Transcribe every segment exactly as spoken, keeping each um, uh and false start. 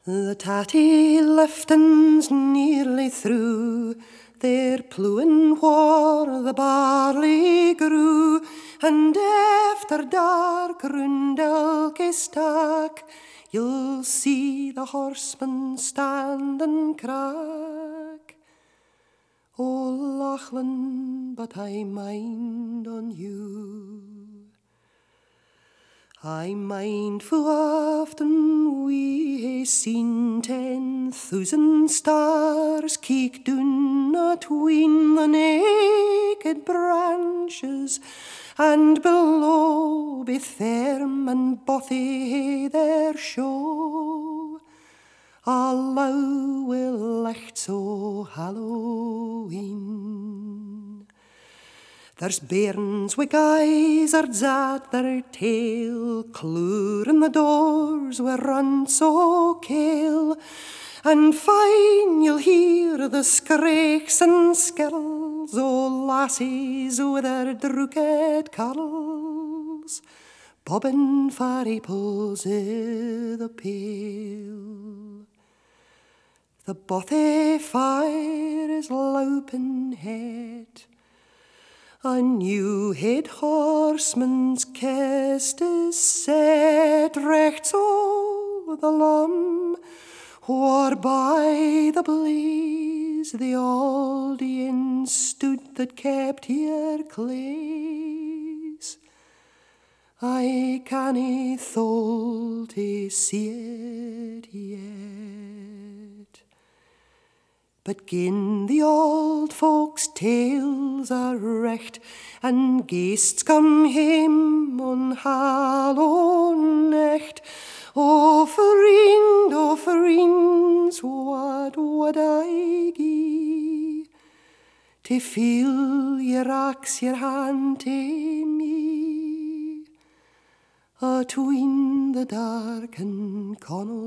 The tatty liftens nearly through, they're plewing where the barley grew, and after dark round Elkie stack, you'll see the horsemen stand and crack. Oh, Lachlan, but I mind on you. I mind fu' often we hae seen ten thousand stars keek doon atween the naked branches, and below be Therm and Bothy hae their show. Allow will lichts o Halloween. There's bairns wi' gizzards at their tail, cloorin' the doors wi' runts o kail, and fine you'll hear the scraichs and skirls o lassies wi' their drooked curls, bobbin' for apples i' the pail. The Bothy fire is loupin' het, a new head horseman's cast is set rechts o' the lum, where by the blaze the old inn stood that kept here clays. I cannae thole to see it yet. But gin the old folks' tales are recht, and ghasts come hame on Hallow-necht, oh, friend, oh, friends, what would I gie to feel your axe your hand to me, atween the dark and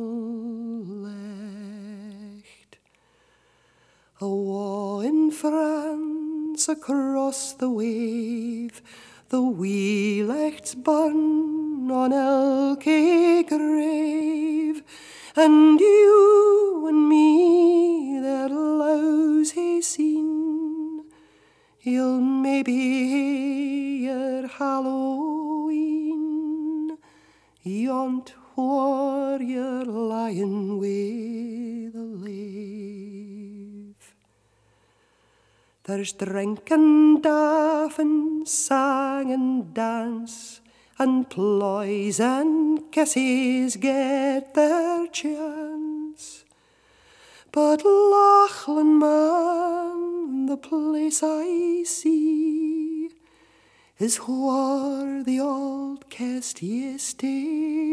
Connell-lecht. A war in France across the wave, the wee lechts burn on Elkie grave, and you and me their lows hae seen. You'll maybe hae your Halloween yont where you're lying wi' the lave. There's drink and daffin, sang and dance, and ploys and kisses get their chance. But Lachlan, man, the place I see is where the old cast used to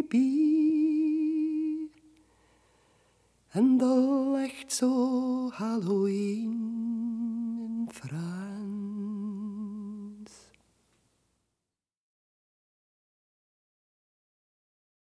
be, and the lights o' Halloween